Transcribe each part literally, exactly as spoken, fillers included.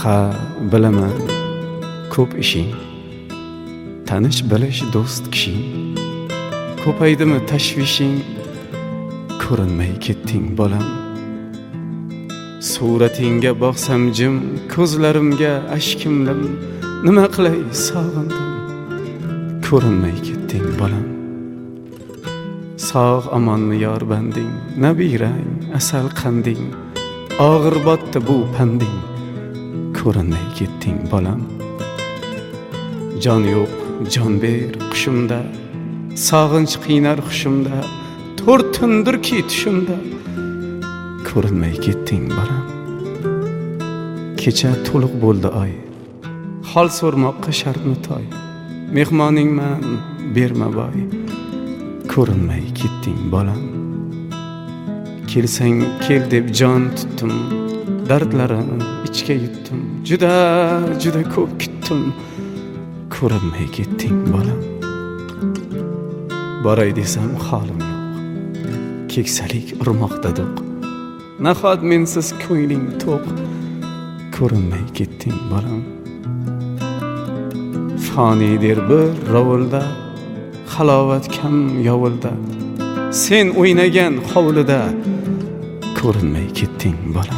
ha bilaman ko'p ishing, tanish bilish do'st kishing, ko'paydimi tashvishing, ko'rinmay ketding bolam. Suratingga boqsam jim, ko'zlarimga ashkimlim, nima qilay sog'indim, ko'rinmay ketding bolam. Sog' amonmi yor banding, nabirang asal qanding, og'ir botdi bu panding, ko'rinmay ketding bolam. Jon yo'q jon ber qushimda, sog'inch qiynar hushimda, to'rt tundirki tushimda, ko'rinmay ketding bolam. Kecha to'liq bo'ldi oy, hol so'rmoqqa shartmi toy, mehmoningman berma boy, ko'rinmay ketding bolam. Kelsang kel deb jon tutdim, dardlarim ichga yutdim, juda juda ko'p kutdim, ko'rinmay ketding bolam. Boray desam holim yo'q, keksalik urmoqda do'q, nahot mensiz ko'ngling to'q, ko'rinmay ketding bolam. Fonidir bir rovulda, halovat kam yovulda, sen o'ynagan hovlida, ko'rinmay ketding bolam.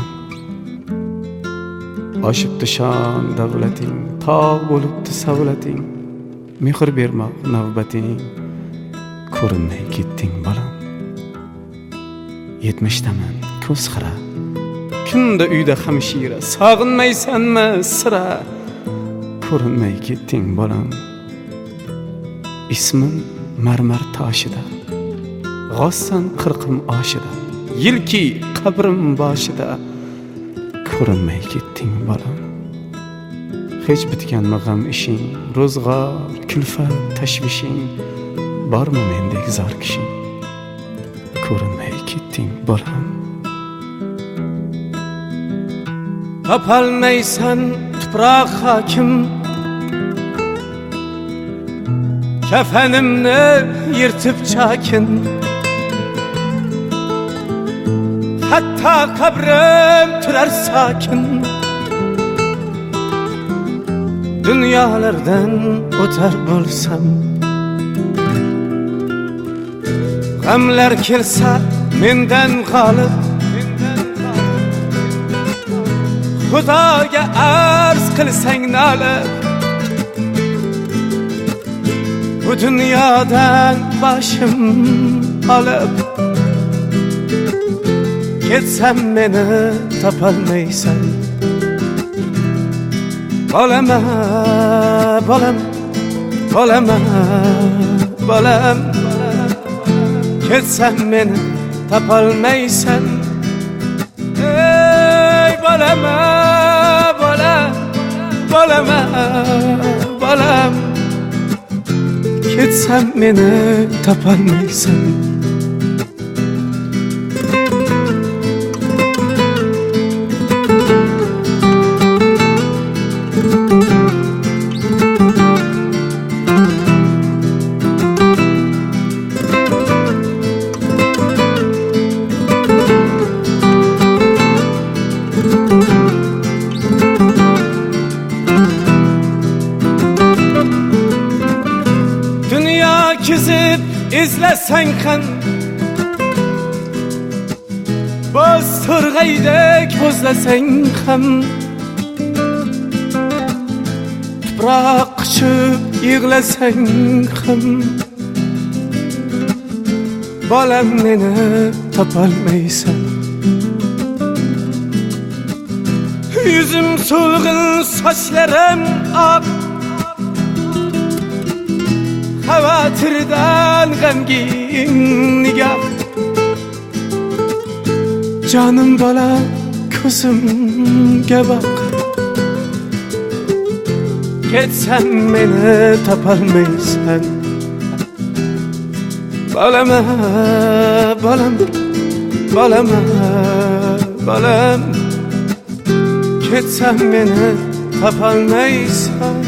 Oshibdi shon davlating, tog' bo'libdi savlating, mehr bermoq navbating, ko'rinmay ketding bolam. Yetmishdaman ko'z xira, kunda uyda hamshira, sog'inmaysanmi sira, ko'rinmay ketding bolam. Ismim marmar toshida, g'ossan qirqim oshida, yilki qabrim boshida, ko'rinmay ketding bolam. Hech bitganmi g'am ishing, ro'zg'or, kulfat, tashvishing, bormi mendek zor kishing, ko'rinmay ketding bolam. Topolmaysan tuproq hokim, kafanimni yirtib chakin, hatto qabrim turar sokin. Dunyolardan o'tar bo'lsam, g'amlar kelsa mendan g'olib, Xudoga arz qilsang nolib, bu dunyodan boshim olib, ketsam meni topolmaysan. Bolama, bolam, bolama, bolam, ketsam meni topolmaysan. Ey bolama, bolam, bolama, bolam, ketsam meni topolmaysan. Kizib izlasang ham, boz to'rg'aydek bo'zlasang ham, tuproq quchib yig'lasang ham, bolam meni topolmaysan. Yuzim so'lg'in, sochlarim oq, xavotirdan g'amgin nigoh. Jonim bola ko'zimga boq, ketsam meni topolmaysan. Bolama, bolam, bolama, bolam, ketsam meni topolmaysan.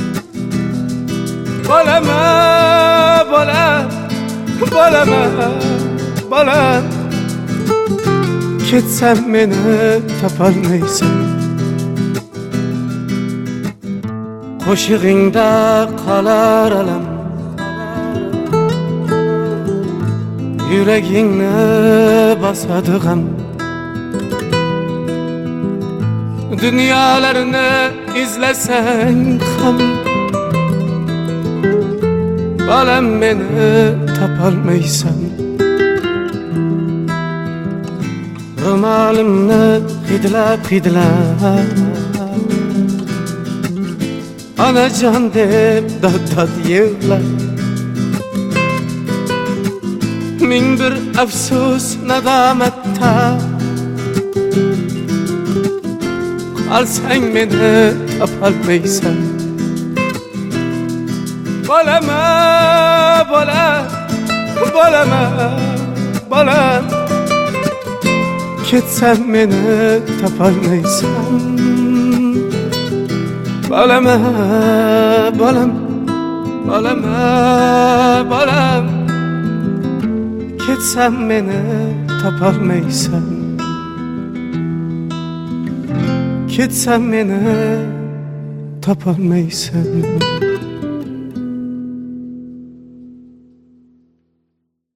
Bolama, bolam, bolama, bolam, ketsam meni topolmaysan. qo'shig'ingda qolar alam, yuragingni bosadi g'am. Dunyolarni izlasang ham balam meni topolmaysan. Ro'molimni hidlab hidlab onajon deb dod-dod yig'lab, ming bir afsus nadomatda qolsang meni topolmaysan. Bolama, bola, bolama, bolam, ketsam meni topolmaysan. Bolama, bolam, bolama, bolam, ketsam meni topolmaysan. Ketsam meni topolmaysan.